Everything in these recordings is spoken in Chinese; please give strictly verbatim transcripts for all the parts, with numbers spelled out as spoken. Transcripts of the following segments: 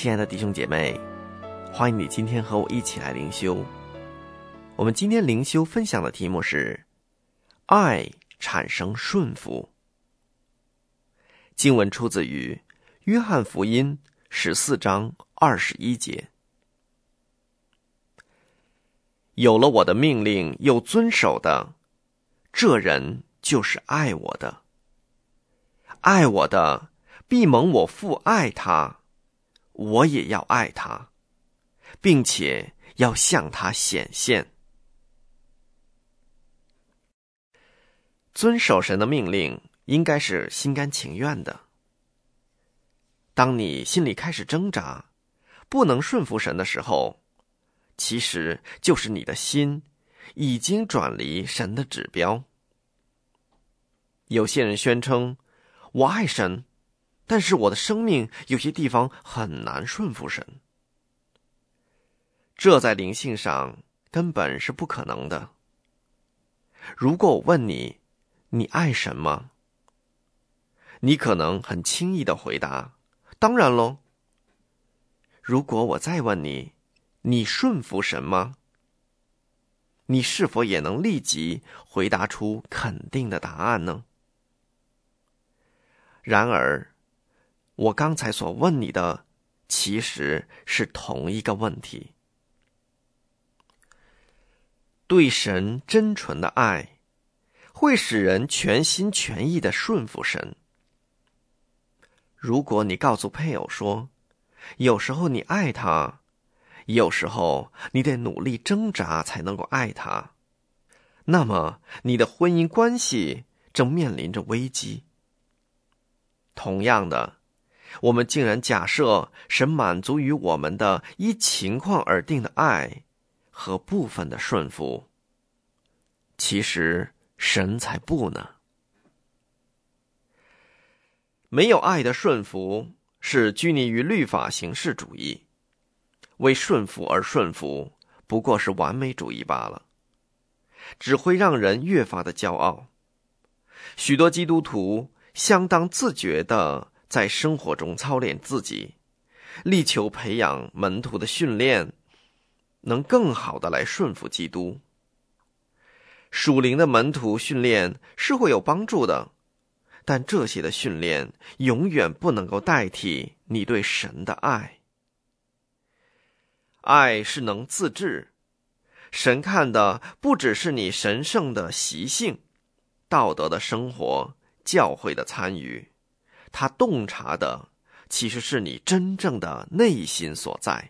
亲爱的弟兄姐妹，欢迎你今天和我一起来灵修。我们今天灵修分享的题目是爱产生顺服。经文出自于约翰福音十四章二十一节。有了我的命令又遵守的，这人就是爱我的。爱我的，必蒙我父爱他，我也要爱他，并且要向他显现。遵守神的命令应该是心甘情愿的。当你心里开始挣扎，不能顺服神的时候，其实就是你的心已经转离神的指标。有些人宣称，我爱神，但是我的生命有些地方很难顺服神。这在灵性上根本是不可能的。如果我问你，你爱神吗？你可能很轻易地回答，当然咯。如果我再问你，你顺服神吗？你是否也能立即回答出肯定的答案呢？然而，我刚才所问你的其实是同一个问题。对神真纯的爱会使人全心全意地顺服神。如果你告诉配偶说，有时候你爱他，有时候你得努力挣扎才能够爱他，那么你的婚姻关系正面临着危机。同样的，我们竟然假设神满足于我们的依情况而定的爱和部分的顺服，其实神才不呢。没有爱的顺服是拘泥于律法形式主义，为顺服而顺服不过是完美主义罢了，只会让人越发的骄傲。许多基督徒相当自觉地在生活中操练自己，力求培养门徒的训练，能更好地来顺服基督。属灵的门徒训练是会有帮助的，但这些的训练永远不能够代替你对神的爱。爱是能自制，神看的不只是你神圣的习性、道德的生活、教会的参与，他洞察的其实是你真正的内心所在。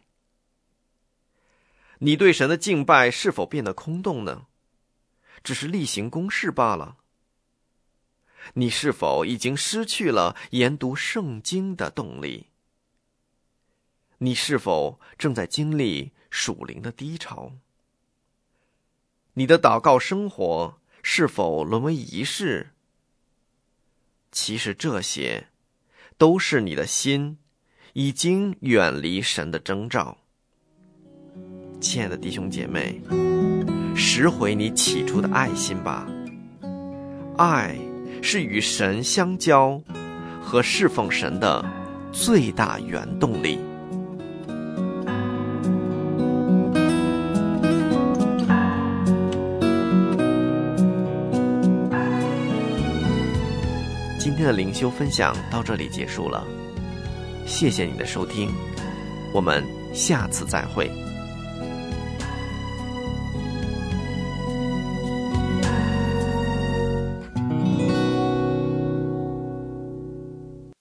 你对神的敬拜是否变得空洞呢？只是例行公事罢了。你是否已经失去了研读圣经的动力？你是否正在经历属灵的低潮？你的祷告生活是否沦为仪式？其实这些都是你的心已经远离神的征兆。亲爱的弟兄姐妹，拾回你起初的爱心吧。爱是与神相交和侍奉神的最大原动力。今天的灵修分享到这里结束了，谢谢你的收听，我们下次再会。